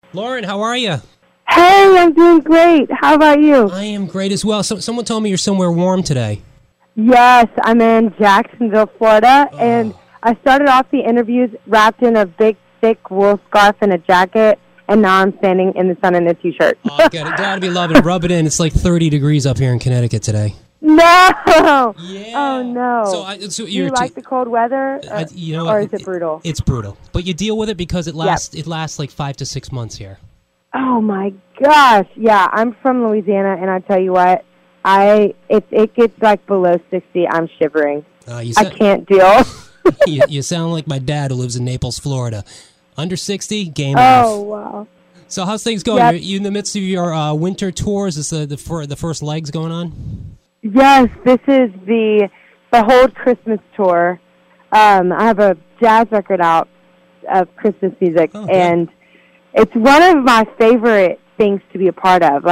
Lauren, how are you? Hey, I'm doing great. How about you? I am great as well. Someone told me you're somewhere warm today. Yes, I'm in Jacksonville, Florida, and I started off the interviews wrapped in a big, thick wool scarf and a jacket, and now I'm standing in the sun in a T-shirt. Oh, gotta be loving it. Rub it in. It's like 30 degrees up here in Connecticut today. No! Yeah. Oh, no. So Do you like the cold weather, or is it brutal? It's brutal. But you deal with it because it lasts. It lasts like 5 to 6 months here. Oh, my gosh. Yeah, I'm from Louisiana, and I tell you what, if it gets like below 60, I'm shivering. I can't deal. you sound like my dad who lives in Naples, Florida. Under 60, game off. Oh, wow. So how's things going? Yep. You in the midst of your winter tours? Is the first legs going on? Yes, this is the whole Christmas tour. I have a jazz record out of Christmas music, and it's one of my favorite things to be a part of.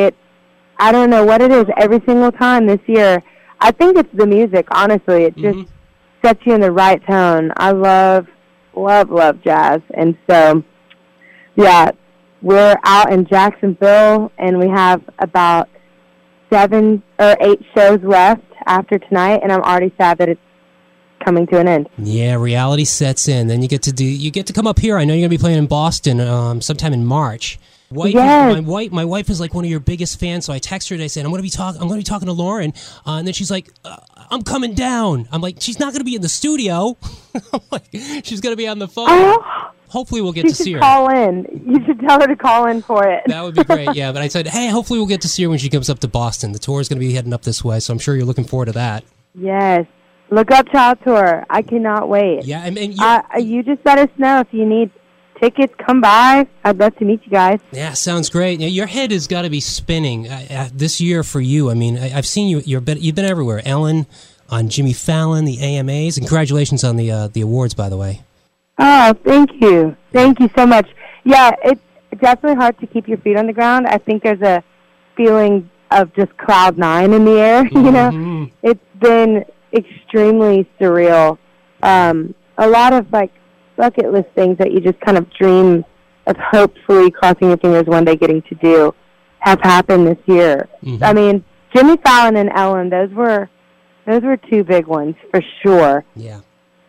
I don't know what it is. Every single time this year, I think it's the music, honestly. It just sets you in the right tone. I love jazz. And so, yeah, we're out in Jacksonville, and we have about 7 or 8 shows left after tonight, and I'm already sad that it's coming to an end. Yeah, reality sets in. Then you get to come up here. I know you're going to be playing in Boston sometime in March. Yes. My wife is like one of your biggest fans, so I text her today saying I'm going to be talking to Lauren, and then she's like, I'm coming down. I'm like, she's not going to be in the studio. I'm like, she's going to be on the phone. Oh. Hopefully we'll get to see her. Call in. You should tell her to call in for it. That would be great, yeah. But I said, hey, hopefully we'll get to see her when she comes up to Boston. The tour is going to be heading up this way, so I'm sure you're looking forward to that. Yes. Look up Child Tour. I cannot wait. Yeah, and you just let us know if you need tickets. Come by. I'd love to meet you guys. Yeah, sounds great. Now, your head has got to be spinning this year for you. I mean, I've seen you. You've been everywhere. Ellen, on Jimmy Fallon, the AMAs, and congratulations on the awards, by the way. Oh, thank you. Thank you so much. Yeah, it's definitely hard to keep your feet on the ground. I think there's a feeling of just cloud nine in the air, you know? It's been extremely surreal. A lot of, bucket list things that you just kind of dream of hopefully crossing your fingers one day getting to do have happened this year. I mean, Jimmy Fallon and Ellen, those were 2 big ones for sure. Yeah.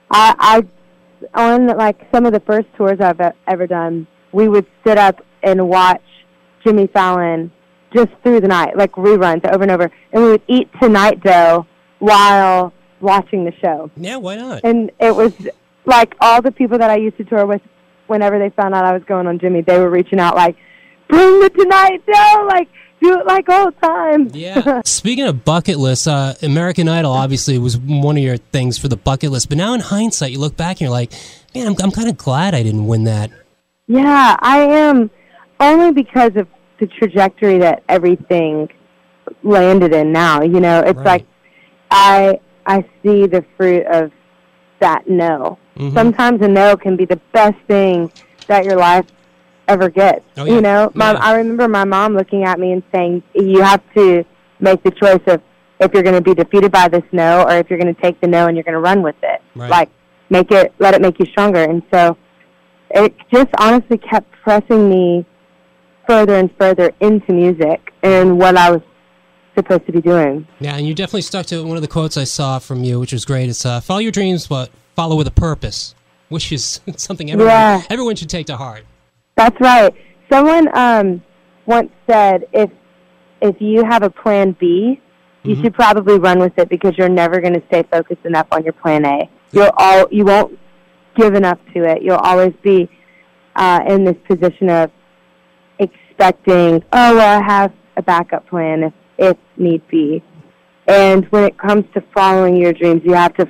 On some of the first tours I've ever done, we would sit up and watch Jimmy Fallon just through the night, like reruns over and over, and we would eat Tonight Dough while watching the show. Yeah, why not? And it was like all the people that I used to tour with, whenever they found out I was going on Jimmy, they were reaching out like, bring the Tonight Dough, do it like old times. Yeah. Speaking of bucket lists, American Idol obviously was one of your things for the bucket list. But now in hindsight, you look back and you're like, man, I'm kind of glad I didn't win that. Yeah, I am. Only because of the trajectory that everything landed in now. You know, it's like I see the fruit of that no. Sometimes a no can be the best thing that your life ever gets. You know, I remember my mom looking at me and saying, you have to make the choice of if you're going to be defeated by this no, or if you're going to take the no and you're going to run with it. Let it make you stronger. And so it just honestly kept pressing me further and further into music and what I was supposed to be doing. Yeah, and you definitely stuck to one of the quotes I saw from you, which was great. It's follow your dreams, but follow with a purpose, which is something everyone should take to heart. That's right. Someone once said, if you have a plan B, you should probably run with it because you're never going to stay focused enough on your plan A. You won't give enough to it. You'll always be in this position of expecting, I have a backup plan if need be. And when it comes to following your dreams, you have to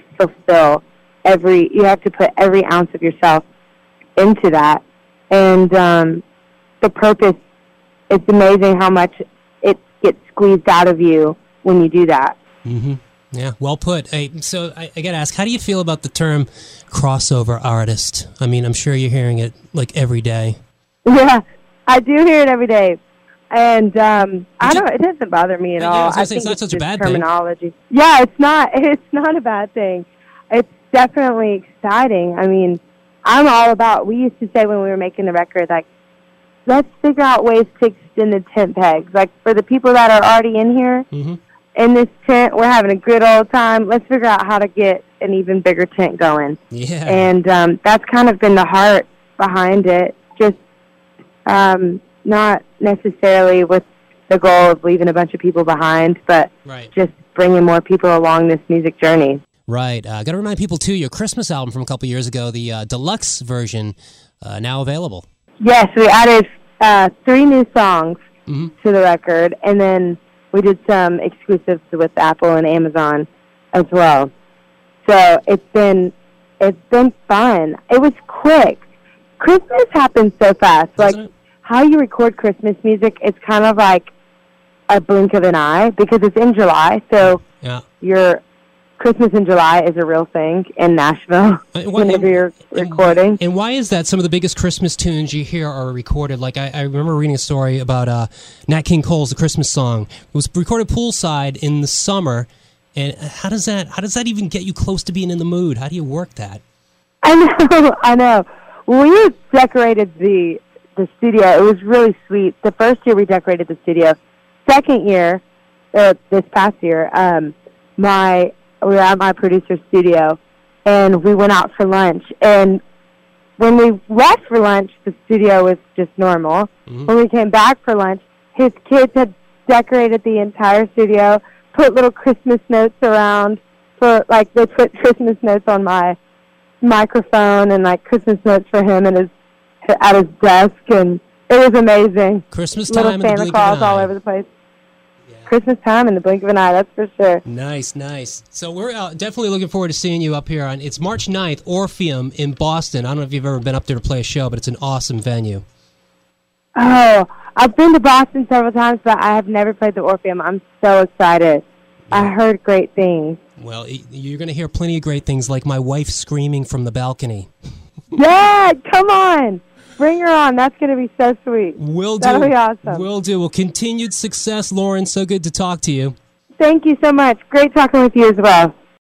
you have to put every ounce of yourself into that. And the purpose, it's amazing how much it gets squeezed out of you when you do that. Yeah, well put. Hey, so I got to ask, how do you feel about the term crossover artist? I mean, I'm sure you're hearing it every day. Yeah, I do hear it every day. And it doesn't bother me at all. I think it's not such a bad terminology. Yeah, it's not a bad thing. It's definitely exciting. I mean, I'm all about, we used to say when we were making the record, let's figure out ways to extend the tent pegs. Like, for the people that are already in here, in this tent, we're having a good old time. Let's figure out how to get an even bigger tent going. Yeah. And that's kind of been the heart behind it. Just not necessarily with the goal of leaving a bunch of people behind, but just bringing more people along this music journey. Right. Got to remind people, too, your Christmas album from a couple years ago, the deluxe version, now available. Yes, we added 3 new songs to the record, and then we did some exclusives with Apple and Amazon as well. So it's been fun. It was quick. Christmas happens so fast. Doesn't it? How you record Christmas music, it's kind of like a blink of an eye because it's in July. So your Christmas in July is a real thing in Nashville whenever you're recording. And why is that? Some of the biggest Christmas tunes you hear are recorded. Like I remember reading a story about Nat King Cole's "The Christmas Song." It was recorded poolside in the summer. And how does that even get you close to being in the mood? How do you work that? I know. We decorated the studio. It was really sweet. The first year we decorated the studio. Second year, this past year, we were at my producer's studio, and we went out for lunch. And when we left for lunch, the studio was just normal. When we came back for lunch, his kids had decorated the entire studio, put little Christmas notes around, they put Christmas notes on my microphone and Christmas notes for him at his desk, and it was amazing. Christmas time little in the Santa blink Claus of an eye. all over the place. Christmas time in the blink of an eye, that's for sure. Nice. So we're definitely looking forward to seeing you up here it's March 9th, Orpheum in Boston. I don't know if you've ever been up there to play a show, but it's an awesome venue. Oh, I've been to Boston several times, but I have never played the Orpheum. I'm so excited. I heard great things. Well, you're going to hear plenty of great things, like my wife screaming from the balcony. Yeah, come on. Bring her on. That's going to be so sweet. That'll be awesome. Will do. Well, continued success, Lauren. So good to talk to you. Thank you so much. Great talking with you as well.